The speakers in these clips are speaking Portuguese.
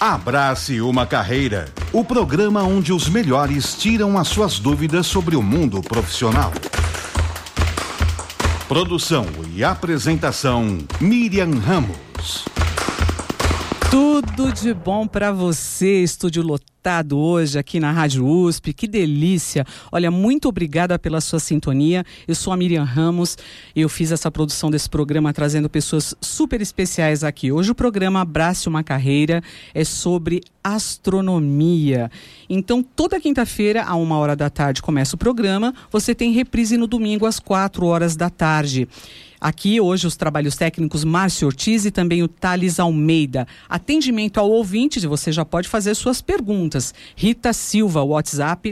Abrace uma Carreira, o programa onde os melhores tiram as suas dúvidas sobre o mundo profissional. Produção e apresentação, Miriam Ramos. Tudo de bom para você, estúdio lotado hoje aqui na Rádio USP, que delícia! Olha, muito obrigada pela sua sintonia, eu sou a Miriam Ramos, eu fiz essa produção desse programa trazendo pessoas super especiais aqui. Hoje o programa Abrace uma Carreira é sobre astronomia. Então, toda quinta-feira, a 1h da tarde, começa o programa, você tem reprise no domingo às 4h da tarde. Aqui hoje os trabalhos técnicos Márcio Ortiz e também o Thales Almeida. Atendimento ao ouvinte, você já pode fazer suas perguntas. Rita Silva, WhatsApp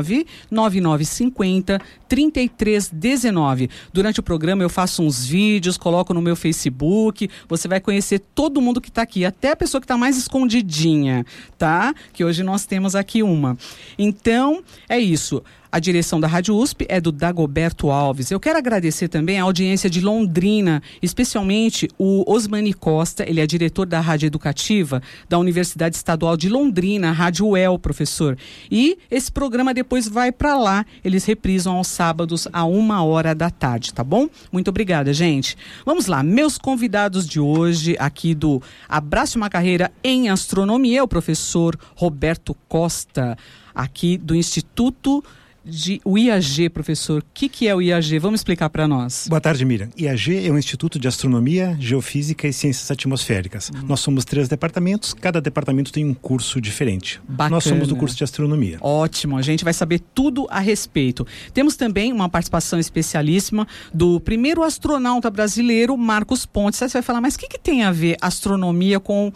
99950-3319. Durante o programa eu faço uns vídeos, coloco no meu Facebook, você vai conhecer todo mundo que está aqui, até a pessoa que está mais escondidinha, tá? Que hoje nós temos aqui uma. Então, é isso. A direção da Rádio USP é do Dagoberto Alves. Eu quero agradecer também a audiência de Londrina, especialmente o Osmani Costa, ele é diretor da Rádio Educativa da Universidade Estadual de Londrina, Rádio UEL, professor. E esse programa depois vai para lá, eles reprisam aos sábados a 1h da tarde, tá bom? Muito obrigada, gente. Vamos lá, meus convidados de hoje aqui do Abrace uma Carreira em Astronomia, o professor Roberto Costa, aqui do Instituto o IAG, professor. O que é o IAG? Vamos explicar para nós. Boa tarde, Miriam. IAG é um Instituto de Astronomia, Geofísica e Ciências Atmosféricas. Nós somos 3 departamentos, cada departamento tem um curso diferente. Bacana. Nós somos do curso de Astronomia. Ótimo, a gente vai saber tudo a respeito. Temos também uma participação especialíssima do primeiro astronauta brasileiro, Marcos Pontes. Você vai falar, mas o que tem a ver astronomia com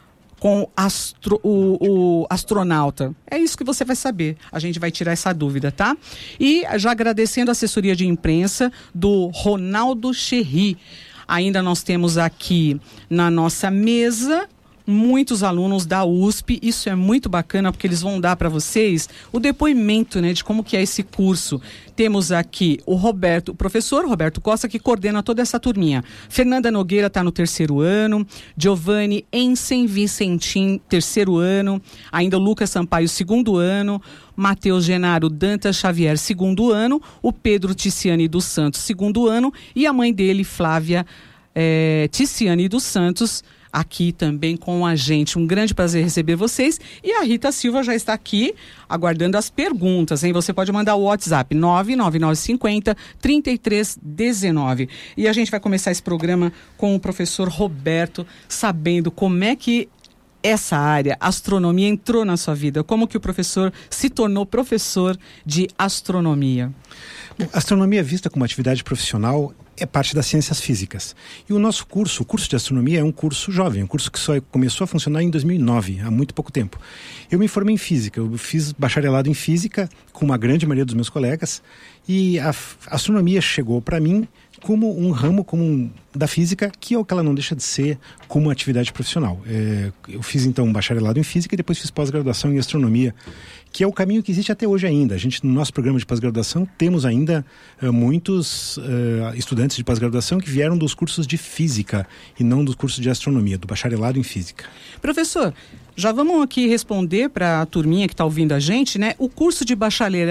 o astronauta? É isso que você vai saber. A gente vai tirar essa dúvida, tá? E já agradecendo a assessoria de imprensa do Ronaldo Cherry. Ainda nós temos aqui na nossa mesa muitos alunos da USP. Isso é muito bacana porque eles vão dar para vocês o depoimento, né, de como que é esse curso. Temos aqui o professor Roberto Costa, que coordena toda essa turminha. Fernanda Nogueira está no 3º ano, Giovanni Ensen Vicentim, 3º ano, ainda o Lucas Sampaio, 2º ano, Matheus Genaro Dantas Xavier, 2º ano, o Pedro Ticiani dos Santos, 2º ano, e a mãe dele, Flávia Ticiani dos Santos, aqui também com a gente. Um grande prazer receber vocês. E a Rita Silva já está aqui aguardando as perguntas, hein? Você pode mandar o WhatsApp 99950-3319. E a gente vai começar esse programa com o professor Roberto, sabendo como é que essa área, astronomia, entrou na sua vida. Como que o professor se tornou professor de astronomia? Bom, a astronomia vista como atividade profissional é parte das ciências físicas. E o nosso curso, o curso de astronomia, é um curso jovem, um curso que só começou a funcionar em 2009, há muito pouco tempo. Eu me formei em física, eu fiz bacharelado em física com uma grande maioria dos meus colegas, e a astronomia chegou para mim como um ramo da física, que é o que ela não deixa de ser como atividade profissional. Eu fiz então um bacharelado em física e depois fiz pós-graduação em astronomia, que é o caminho que existe até hoje ainda. A gente, no nosso programa de pós-graduação, temos ainda muitos estudantes de pós-graduação que vieram dos cursos de física e não dos cursos de astronomia, do bacharelado em física. Professor, já vamos aqui responder para a turminha que está ouvindo a gente, né? O curso de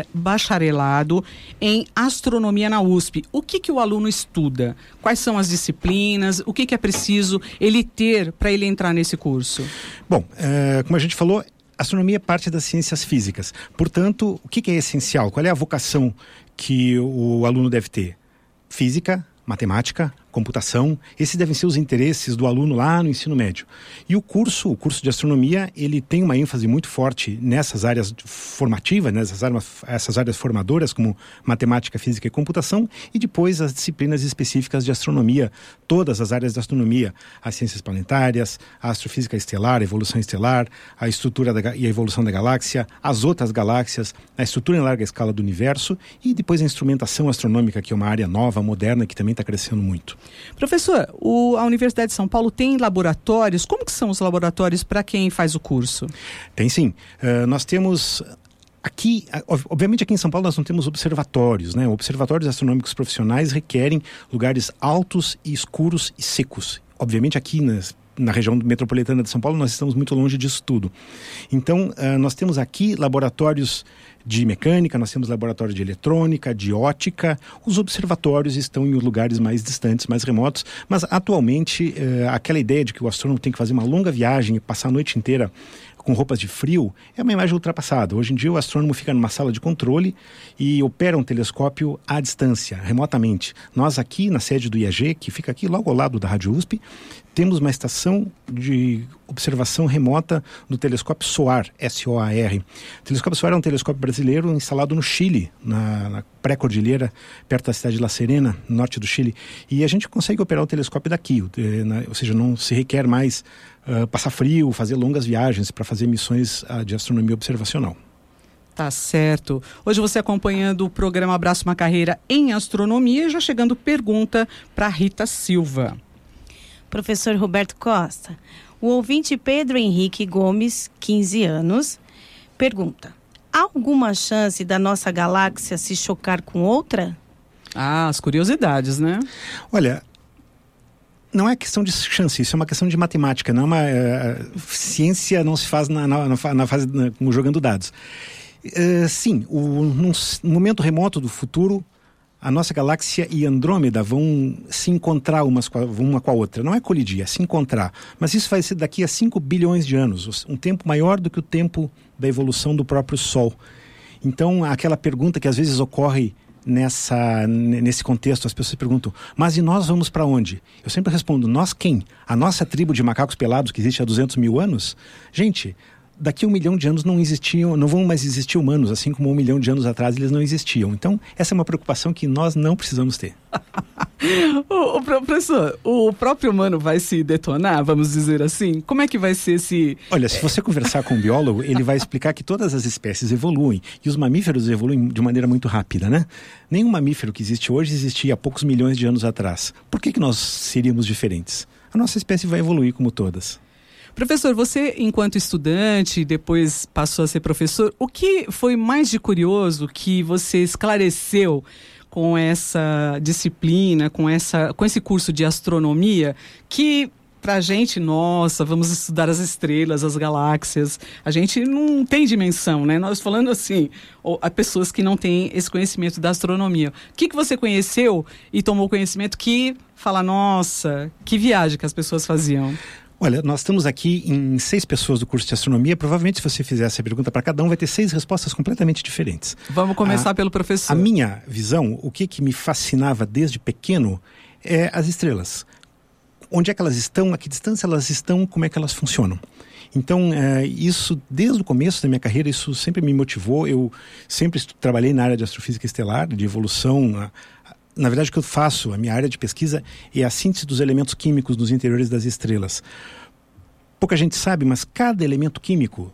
bacharelado em astronomia na USP. O que o aluno estuda? Quais são as disciplinas? O que é preciso ele ter para ele entrar nesse curso? Bom, como a gente falou, astronomia é parte das ciências físicas. Portanto, o que é essencial? Qual é a vocação que o aluno deve ter? Física, matemática, computação, esses devem ser os interesses do aluno lá no ensino médio. E o curso de astronomia, ele tem uma ênfase muito forte nessas áreas formativas, essas áreas formadoras, como matemática, física e computação, e depois as disciplinas específicas de astronomia, todas as áreas da astronomia, as ciências planetárias, a astrofísica estelar, a evolução estelar, a estrutura e a evolução da galáxia, as outras galáxias, a estrutura em larga escala do universo, e depois a instrumentação astronômica, que é uma área nova, moderna, que também está crescendo muito. Professor, a Universidade de São Paulo tem laboratórios? Como que são os laboratórios para quem faz o curso? Tem sim. Nós temos aqui, obviamente aqui em São Paulo nós não temos observatórios, né? Observatórios astronômicos profissionais requerem lugares altos e escuros e secos. Obviamente aqui na região metropolitana de São Paulo, nós estamos muito longe disso tudo. Então, nós temos aqui laboratórios de mecânica, nós temos laboratório de eletrônica, de ótica. Os observatórios estão em lugares mais distantes, mais remotos, mas atualmente aquela ideia de que o astrônomo tem que fazer uma longa viagem e passar a noite inteira com roupas de frio, é uma imagem ultrapassada. Hoje em dia o astrônomo fica numa sala de controle e opera um telescópio à distância, remotamente. Nós aqui na sede do IAG, que fica aqui logo ao lado da Rádio USP, temos uma estação de observação remota do telescópio SOAR, S-O-A-R. O telescópio SOAR é um telescópio brasileiro instalado no Chile, na pré-cordilheira, perto da cidade de La Serena, no norte do Chile. E a gente consegue operar o telescópio daqui, ou seja, não se requer mais passar frio, fazer longas viagens para fazer missões de astronomia observacional. Tá certo. Hoje você acompanhando o programa Abraço uma Carreira em Astronomia, já chegando pergunta para Rita Silva. Professor Roberto Costa, o ouvinte Pedro Henrique Gomes, 15 anos, pergunta: há alguma chance da nossa galáxia se chocar com outra? As curiosidades, né? Olha, não é questão de chance, isso é uma questão de matemática, não é uma ciência, não se faz na fase jogando dados. Sim, num momento remoto do futuro, a nossa galáxia e Andrômeda vão se encontrar uma com a outra. Não é colidir, é se encontrar. Mas isso vai ser daqui a 5 bilhões de anos, um tempo maior do que o tempo da evolução do próprio Sol. Então, aquela pergunta que às vezes ocorre nesse contexto, as pessoas perguntam, mas e nós vamos para onde? Eu sempre respondo, nós quem? A nossa tribo de macacos pelados que existe há 200 mil anos? Gente, daqui a 1 milhão de anos não vão mais existir humanos, assim como 1 milhão de anos atrás eles não existiam. Então, essa é uma preocupação que nós não precisamos ter. Professor, o próprio humano vai se detonar, vamos dizer assim? Como é que vai ser esse... Olha, se você conversar com um biólogo, ele vai explicar que todas as espécies evoluem, e os mamíferos evoluem de maneira muito rápida, né? Nenhum mamífero que existe hoje existia há poucos milhões de anos atrás. Por que nós seríamos diferentes? A nossa espécie vai evoluir como todas. Professor, você enquanto estudante, depois passou a ser professor, o que foi mais de curioso que você esclareceu com essa disciplina, com esse curso de astronomia, que pra gente, nossa, vamos estudar as estrelas, as galáxias, a gente não tem dimensão, né? Nós falando assim, a pessoas que não têm esse conhecimento da astronomia. O que você conheceu e tomou conhecimento que fala, nossa, que viagem que as pessoas faziam? Olha, nós estamos aqui em 6 pessoas do curso de astronomia. Provavelmente, se você fizer essa pergunta para cada um, vai ter 6 respostas completamente diferentes. Vamos começar pelo professor. A minha visão, o que me fascinava desde pequeno, é as estrelas. Onde é que elas estão, a que distância elas estão, como é que elas funcionam. Então, isso, desde o começo da minha carreira, isso sempre me motivou. Eu sempre trabalhei na área de astrofísica estelar, de evolução. Na verdade, o que eu faço, a minha área de pesquisa, é a síntese dos elementos químicos nos interiores das estrelas. Pouca gente sabe, mas cada elemento químico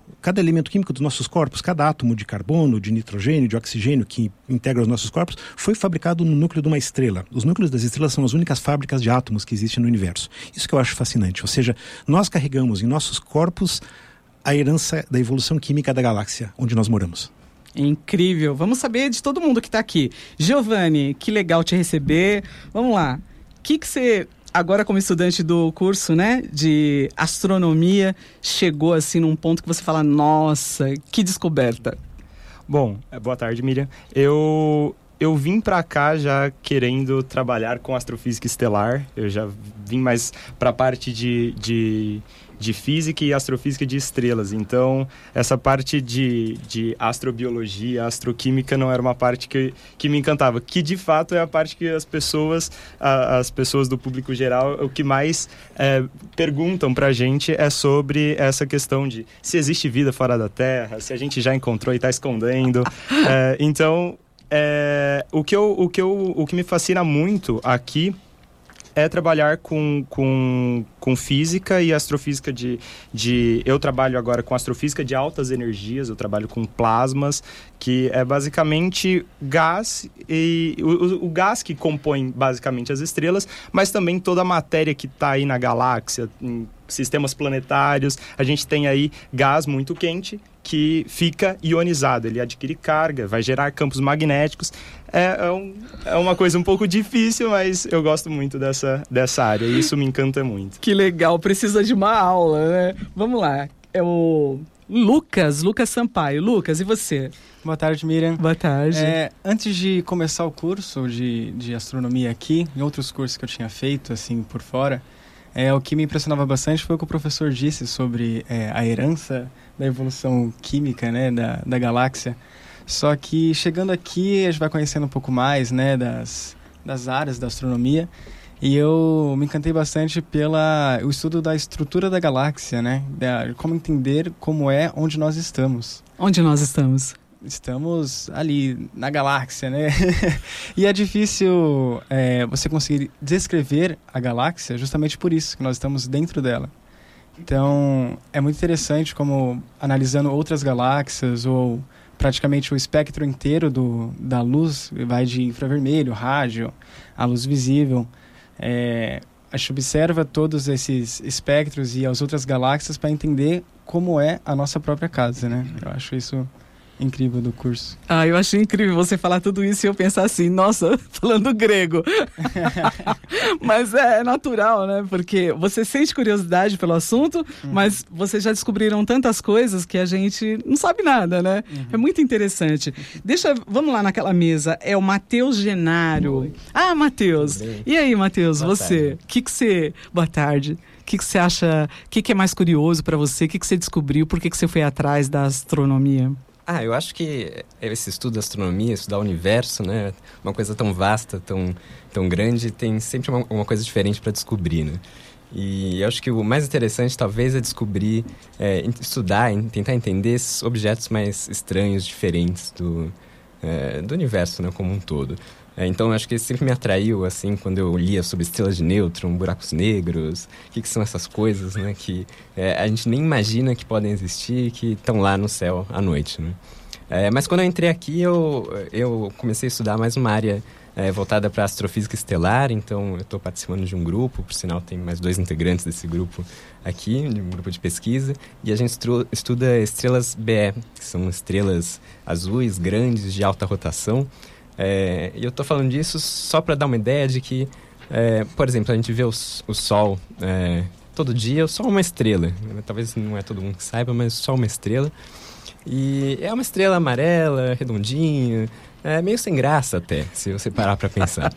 dos nossos corpos, cada átomo de carbono, de nitrogênio, de oxigênio que integra os nossos corpos, foi fabricado no núcleo de uma estrela. Os núcleos das estrelas são as únicas fábricas de átomos que existem no universo. Isso que eu acho fascinante. Ou seja, nós carregamos em nossos corpos a herança da evolução química da galáxia onde nós moramos. Incrível. Vamos saber de todo mundo que está aqui. Giovanni, que legal te receber. Vamos lá. O que você, agora como estudante do curso, né, de astronomia, chegou assim num ponto que você fala, nossa, que descoberta? Bom, boa tarde, Miriam. Eu vim para cá já querendo trabalhar com astrofísica estelar. Eu já vim mais para a parte de física e astrofísica de estrelas. Então, essa parte de astrobiologia, astroquímica não era uma parte que me encantava. Que, de fato, é a parte que as pessoas do público geral, o que mais perguntam pra gente é sobre essa questão de se existe vida fora da Terra, se a gente já encontrou e está escondendo. O que me fascina muito aqui é trabalhar com física e astrofísica eu trabalho agora com astrofísica de altas energias, eu trabalho com plasmas, que é basicamente gás, e o gás que compõe basicamente as estrelas, mas também toda a matéria que está aí na galáxia, em sistemas planetários. A gente tem aí gás muito quente, que fica ionizado, ele adquire carga, vai gerar campos magnéticos. É uma coisa um pouco difícil, mas eu gosto muito dessa área e isso me encanta muito. Que legal, precisa de uma aula, né? Vamos lá, é o Lucas Sampaio. Lucas, e você? Boa tarde, Miriam. Boa tarde. Antes de começar o curso de astronomia aqui, em outros cursos que eu tinha feito, assim, por fora, o que me impressionava bastante foi o que o professor disse sobre a herança da evolução química, né, da galáxia. Só que chegando aqui, a gente vai conhecendo um pouco mais, né, das áreas da astronomia. E eu me encantei bastante pelo estudo da estrutura da galáxia, né? Como entender como é onde nós estamos. Onde nós estamos? Estamos ali na galáxia, né? E é difícil você conseguir descrever a galáxia justamente por isso, que nós estamos dentro dela. Então, é muito interessante como, analisando outras galáxias ou praticamente o espectro inteiro da luz, vai de infravermelho, rádio, a luz visível. A gente observa todos esses espectros e as outras galáxias para entender como é a nossa própria casa, né? Eu acho isso incrível do curso. Eu achei incrível você falar tudo isso e eu pensar assim, nossa, falando grego. Mas é natural, né? Porque você sente curiosidade pelo assunto, mas vocês já descobriram tantas coisas que a gente não sabe nada, né? É muito interessante. Vamos lá naquela mesa. É o Matheus Genário. Oi. Matheus. E aí, Matheus, você? Boa tarde. O que você acha? O que é mais curioso para você? O que você descobriu? Por que você foi atrás da astronomia? Eu acho que esse estudo da astronomia, estudar o universo, né? Uma coisa tão vasta, tão grande, tem sempre uma coisa diferente para descobrir, né? E eu acho que o mais interessante, talvez, é descobrir, estudar, tentar entender esses objetos mais estranhos, diferentes do universo, né? Como um todo. Então, eu acho que sempre me atraiu, assim, quando eu lia sobre estrelas de nêutron, buracos negros, o que são essas coisas, né, que a gente nem imagina que podem existir, que estão lá no céu à noite, né? Mas quando eu entrei aqui, eu comecei a estudar mais uma área voltada para astrofísica estelar, então eu estou participando de um grupo, por sinal tem mais 2 integrantes desse grupo aqui, de um grupo de pesquisa, e a gente estuda estrelas BE, que são estrelas azuis, grandes, de alta rotação. E eu estou falando disso só para dar uma ideia de que, por exemplo, a gente vê o Sol todo dia. O Sol é uma estrela. Talvez não é todo mundo que saiba, mas o Sol é uma estrela. E é uma estrela amarela, redondinha, meio sem graça até, se você parar para pensar.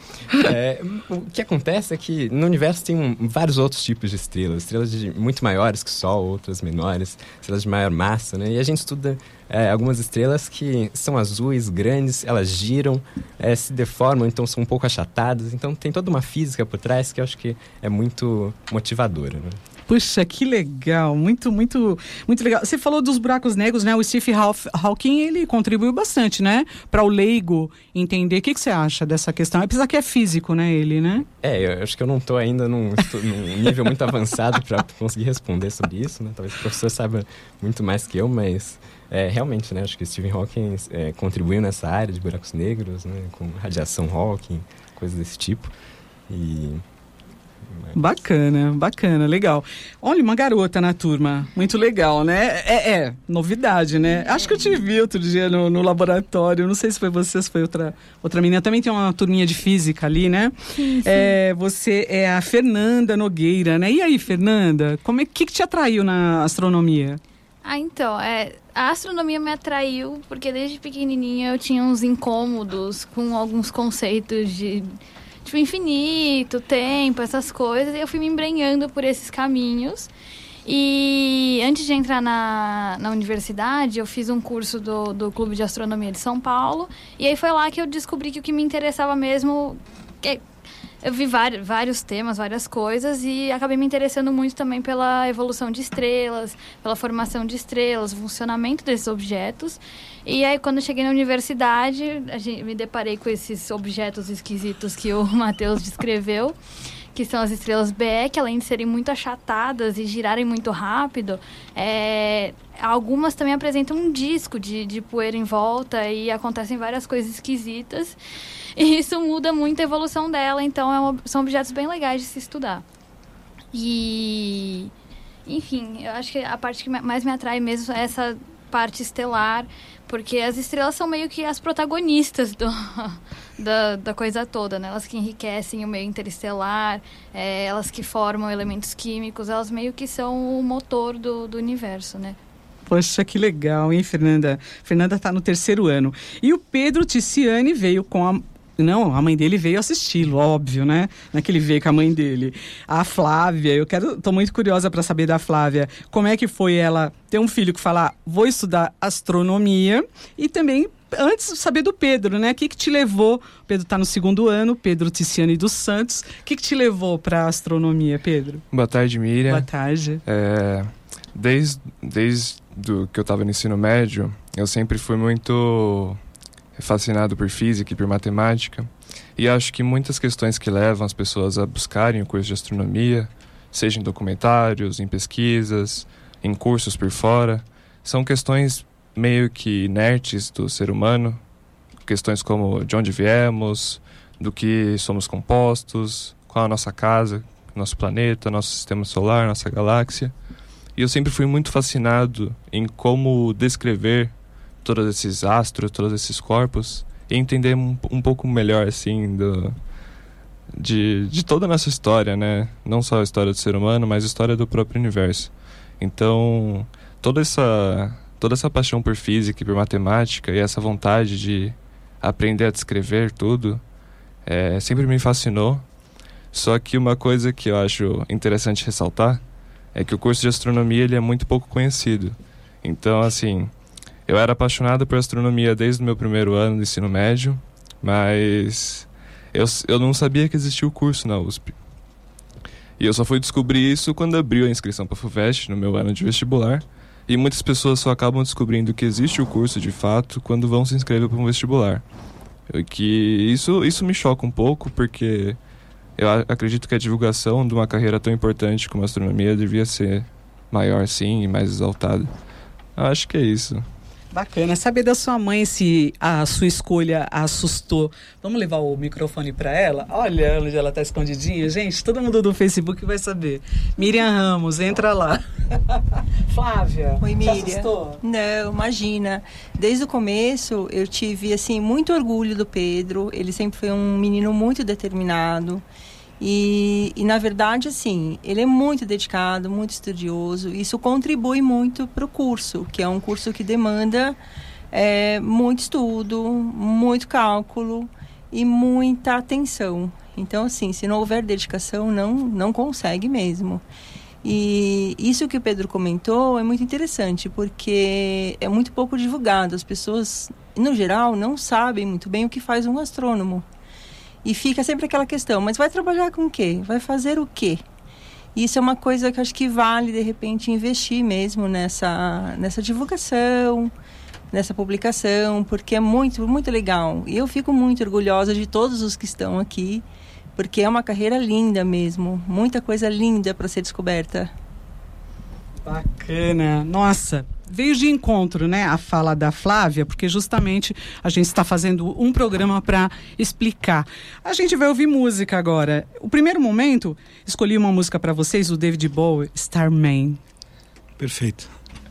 O que acontece é que no universo tem vários outros tipos de estrelas muito maiores que o Sol, outras menores, estrelas de maior massa, né? E a gente estuda algumas estrelas que são azuis, grandes, elas giram, se deformam, então são um pouco achatadas. Então tem toda uma física por trás que eu acho que é muito motivadora, né? Puxa, que legal, muito, muito, muito legal. Você falou dos buracos negros, né? O Stephen Hawking, ele contribuiu bastante, né? Para o leigo entender. O que você acha dessa questão? Apesar que é físico, né, ele, né? Eu acho que eu não estou ainda num nível muito avançado para conseguir responder sobre isso, né? Talvez o professor saiba muito mais que eu, mas realmente, né? Acho que o Stephen Hawking contribuiu nessa área de buracos negros, né? Com radiação Hawking, coisas desse tipo. Bacana, legal. Olha, uma garota na turma, muito legal, né? Novidade, né? Acho que eu te vi outro dia no laboratório, não sei se foi você, se foi outra menina. Também tem uma turminha de física ali, né? Sim. Você é a Fernanda Nogueira, né? E aí, Fernanda, o que te atraiu na astronomia? Então, a astronomia me atraiu porque desde pequenininha eu tinha uns incômodos com alguns conceitos de tipo infinito, tempo, essas coisas, e eu fui me embrenhando por esses caminhos. E antes de entrar na universidade, eu fiz um curso do Clube de Astronomia de São Paulo, e aí foi lá que eu descobri que o que me interessava mesmo... Eu vi vários temas, várias coisas, e acabei me interessando muito também pela evolução de estrelas, pela formação de estrelas, o funcionamento desses objetos. E aí, quando eu cheguei na universidade, me deparei com esses objetos esquisitos que o Matheus descreveu, que são as estrelas BE, que além de serem muito achatadas e girarem muito rápido, algumas também apresentam um disco de poeira em volta e acontecem várias coisas esquisitas. E isso muda muito a evolução dela, então são objetos bem legais de se estudar. E, enfim, eu acho que a parte que mais me atrai mesmo é essa parte estelar, porque as estrelas são meio que as protagonistas da coisa toda, né? Elas que enriquecem o meio interestelar, elas que formam elementos químicos, elas meio que são o motor do universo, né? Poxa, que legal, hein, Fernanda? Fernanda está no 3º ano. E o Pedro Ticiani veio com a... Não, a mãe dele veio assisti-lo, óbvio, né? Não é que ele veio com a mãe dele. A Flávia, tô muito curiosa para saber da Flávia. Como é que foi ela ter um filho que fala, vou estudar astronomia, e também, antes, saber do Pedro, né? O que te levou? O Pedro está no 2º ano, Pedro Ticiani dos Santos. O que te levou para a astronomia, Pedro? Boa tarde, Miriam. Boa tarde. Desde que eu estava no ensino médio, eu sempre fui muito fascinado por física e por matemática, e acho que muitas questões que levam as pessoas a buscarem o curso de astronomia, seja em documentários, em pesquisas, em cursos por fora, são questões meio que inertes do ser humano, questões como de onde viemos, do que somos compostos, qual a nossa casa, nosso planeta, nosso sistema solar, nossa galáxia. E eu sempre fui muito fascinado em como descrever todos esses astros, todos esses corpos, e entender um pouco melhor, assim, de toda a nossa história, né? Não só a história do ser humano, mas a história do próprio universo. Então, toda essa paixão por física e por matemática, e essa vontade de aprender a descrever tudo, sempre me fascinou. Só que uma coisa que eu acho interessante ressaltar é que o curso de astronomia ele é muito pouco conhecido. Então, assim, eu era apaixonado por astronomia desde o meu 1º ano do ensino médio, mas eu não sabia que existia o curso na USP. E eu só fui descobrir isso quando abriu a inscrição para a FUVEST, no meu ano de vestibular. E muitas pessoas só acabam descobrindo que existe o curso de fato quando vão se inscrever para um vestibular. Isso me choca um pouco, porque eu acredito que a divulgação de uma carreira tão importante como a astronomia devia ser maior, sim, e mais exaltada. Eu acho que é isso. Bacana. Saber da sua mãe se a sua escolha a assustou. Vamos levar o microfone para ela? Olha onde ela está escondidinha. Gente, todo mundo do Facebook vai saber. Miriam Ramos, entra lá. Flávia, oi, Miriam. Te assustou? Não, imagina. Desde o começo eu tive assim, muito orgulho do Pedro. Ele sempre foi um menino muito determinado. E na verdade, assim, ele é muito dedicado, muito estudioso. Isso contribui muito para o curso, que é um curso que demanda muito estudo, muito cálculo e muita atenção. Então, assim, se não houver dedicação, não consegue mesmo. E isso que o Pedro comentou é muito interessante, porque é muito pouco divulgado. As pessoas, no geral, não sabem muito bem o que faz um astrônomo. E fica sempre aquela questão, mas vai trabalhar com o quê? Vai fazer o quê? Isso é uma coisa que acho que vale, de repente, investir mesmo nessa divulgação, nessa publicação, porque é muito, muito legal. E eu fico muito orgulhosa de todos os que estão aqui, porque é uma carreira linda mesmo, muita coisa linda para ser descoberta. Bacana. Nossa, veio de encontro, né, a fala da Flávia, porque justamente a gente está fazendo um programa para explicar. A gente vai ouvir música agora. O primeiro momento, escolhi uma música para vocês, do David Bowie, Starman. Perfeito.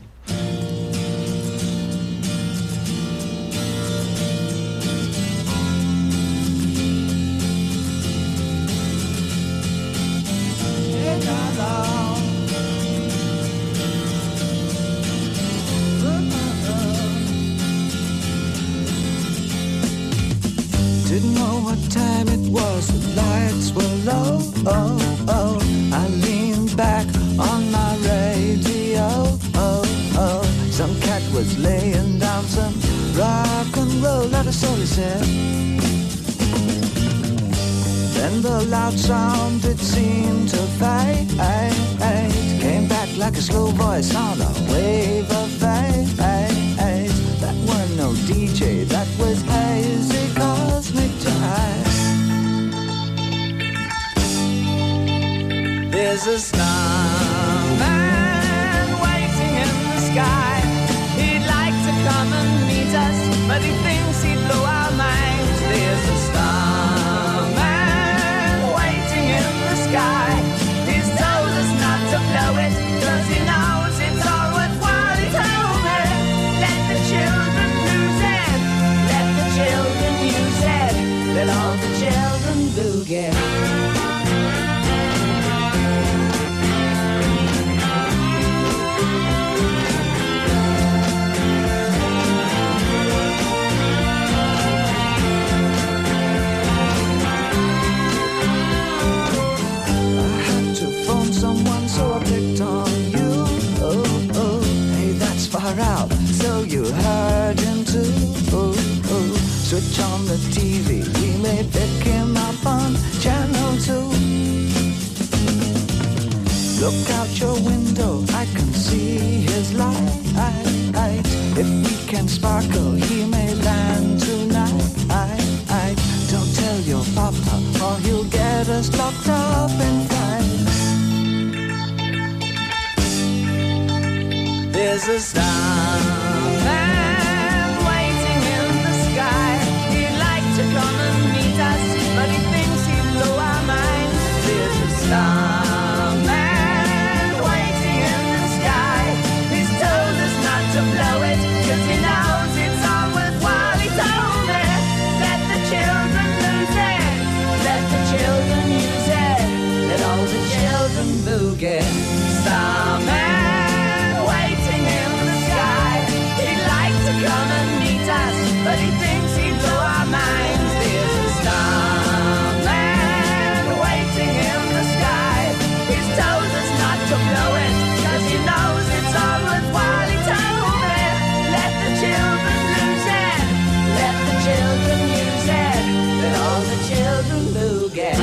Didn't know what time it was, the lights were low. Oh, oh, I leaned back on my radio. Oh, oh, some cat was laying down some rock and roll, that is all he said. Then the loud sound, it seemed to fade. Came back like a slow voice on a wave of fate. That wasn't no DJ, that was hazy cosmic jive. There's a starman waiting in the sky. He'd like to come and meet us, but he thinks he'd blow our minds. There's a starman waiting in the sky. He's told us not to blow it, 'cause he knows it's all worthwhile. He told me get. Out, so you heard him too. Switch on the TV, we may pick him up on channel 2. Look out your window, I can see his light. If we can sparkle, he may land tonight. Don't tell your papa, or he'll get us locked up in time. There's a starman waiting in the sky. He'd like to come and meet us, but he thinks he'd blow our minds. There's a starman waiting in the sky. He's told us not to blow it, 'cause he knows it's all worthwhile. He told me, let the children lose it, let the children use it, let all the children boogie. Starman come and meet us, but he thinks he'd blow our minds. There's a starman waiting in the sky. He's told us not to blow it, 'cause he knows it's all worthwhile. He told me, let the children lose it, let the children use it, let all the children boogie.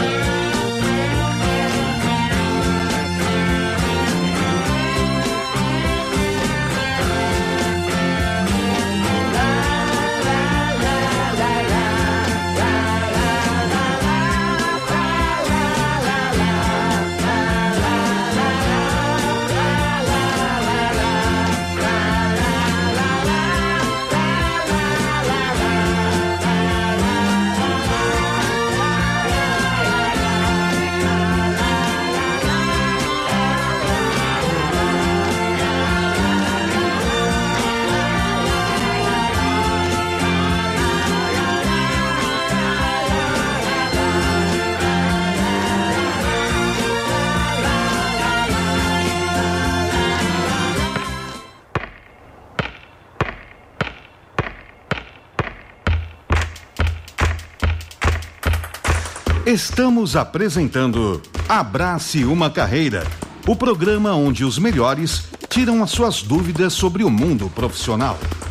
Estamos apresentando Abrace uma Carreira, o programa onde os melhores tiram as suas dúvidas sobre o mundo profissional.